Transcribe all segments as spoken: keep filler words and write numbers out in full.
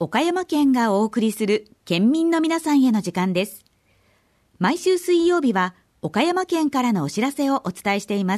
岡山県がお送りする県民の皆さんへの時間です。毎週水曜日は岡山県からのお知らせをお伝えしています。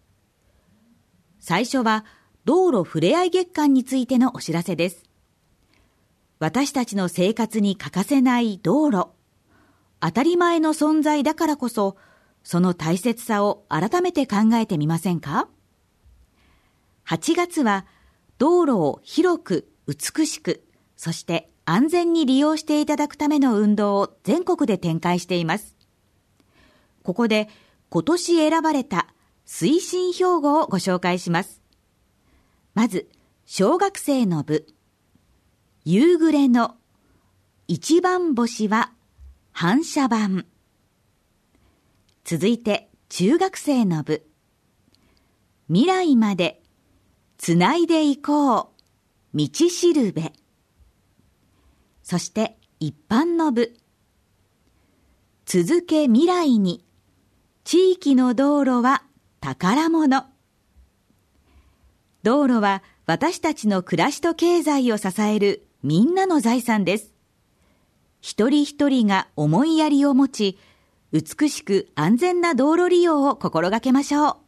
最初は道路ふれあい月間についてのお知らせです。私たちの生活に欠かせない道路。当たり前の存在だからこそ、その大切さを改めて考えてみませんか？はちがつは道路を広く美しく、そして安全に利用していただくための運動を全国で展開しています。ここで今年選ばれた推進標語をご紹介します。まず、小学生の部。夕暮れの一番星は反射板。続いて、中学生の部。未来までつないでいこう。道しるべ。そして一般の部。続け未来に。地域の道路は宝物。道路は私たちの暮らしと経済を支えるみんなの財産です。一人一人が思いやりを持ち、美しく安全な道路利用を心がけましょう。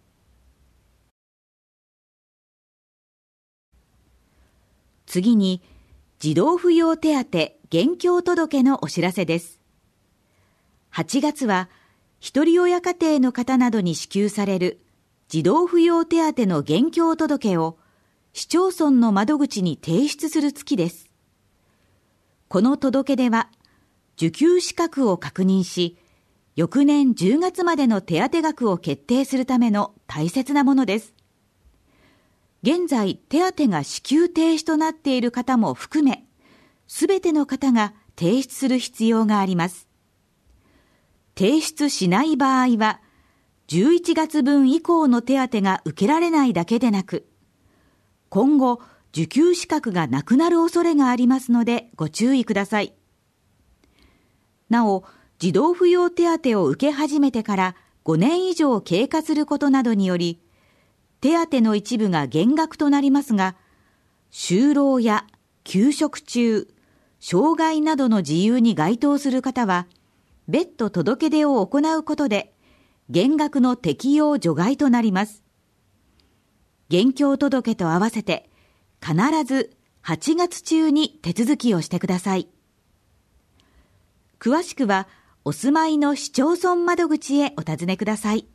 次に、児童扶養手当現況届のお知らせです。はちがつは、ひとり親家庭の方などに支給される児童扶養手当の現況届を市町村の窓口に提出する月です。この届け出は、受給資格を確認し、翌年じゅうがつまでの手当額を決定するための大切なものです。現在、手当が支給停止となっている方も含め、すべての方が提出する必要があります。提出しない場合は、じゅういちがつぶん以降の手当が受けられないだけでなく、今後、受給資格がなくなる恐れがありますのでご注意ください。なお、児童扶養手当を受け始めてからごねん以上経過することなどにより、手当の一部が減額となりますが、就労や休職中、障害などの自由に該当する方は、別途届け出を行うことで、減額の適用除外となります。現況届と合わせて、必ずはちがつ中に手続きをしてください。詳しくは、お住まいの市町村窓口へお尋ねください。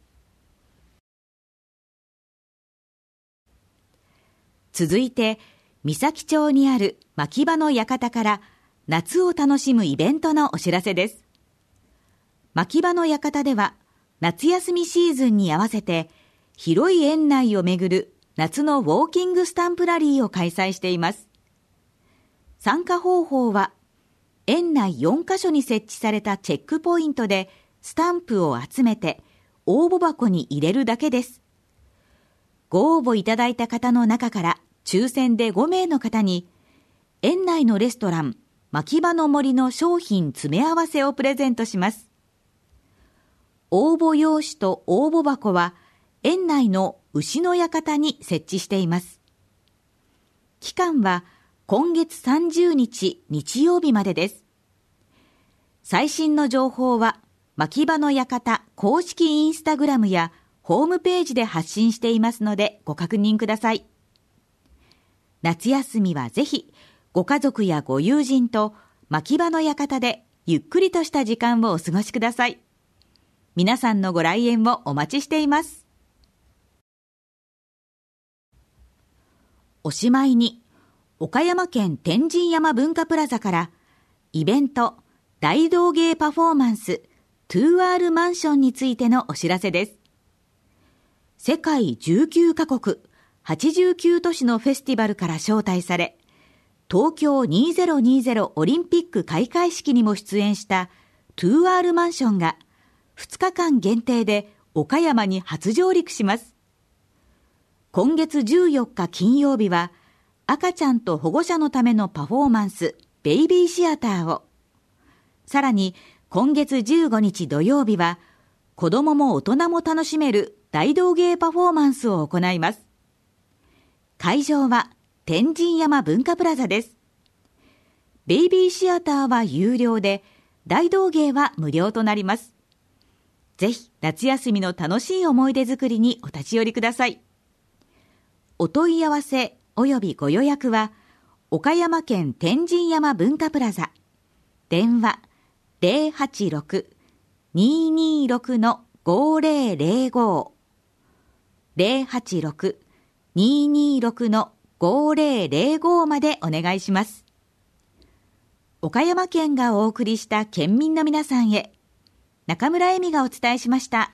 続いて、三崎町にある牧場の館から夏を楽しむイベントのお知らせです。牧場の館では、夏休みシーズンに合わせて、広い園内を巡る夏のウォーキングスタンプラリーを開催しています。参加方法は、園内よんかしょに設置されたチェックポイントでスタンプを集めて応募箱に入れるだけです。ご応募いただいた方の中から抽選でごめいの方に、園内のレストラン、牧場の森の商品詰め合わせをプレゼントします。応募用紙と応募箱は、園内の牛の館に設置しています。期間は今月さんじゅうにち日曜日までです。最新の情報は、牧場の館公式インスタグラムやホームページで発信していますのでご確認ください。夏休みはぜひ、ご家族やご友人と牧場の館でゆっくりとした時間をお過ごしください。皆さんのご来園をお待ちしています。おしまいに、岡山県天神山文化プラザからイベント大道芸パフォーマンストゥーアールマンションについてのお知らせです。世界じゅうきゅうかこくはちじゅうきゅうとしのフェスティバルから招待され、東京にせんにじゅうオリンピック開会式にも出演したトゥーアールマンションがふつかかん限定で岡山に初上陸します。今月じゅうよっか金曜日は赤ちゃんと保護者のためのパフォーマンスベイビーシアターを、さらに今月じゅうごにち土曜日は子供も大人も楽しめる大道芸パフォーマンスを行います。会場は天神山文化プラザです。 ベイビーシアターは有料で、大道芸は無料となります。ぜひ夏休みの楽しい思い出作りにお立ち寄りください。お問い合わせおよびご予約は、岡山県天神山文化プラザ、電話 ゼロはちろく にーにーろく ごーゼロゼロご ゼロはちろく にーにーろく ごーゼロゼロご までお願いします。岡山県がお送りした県民の皆さんへ、中村恵美がお伝えしました。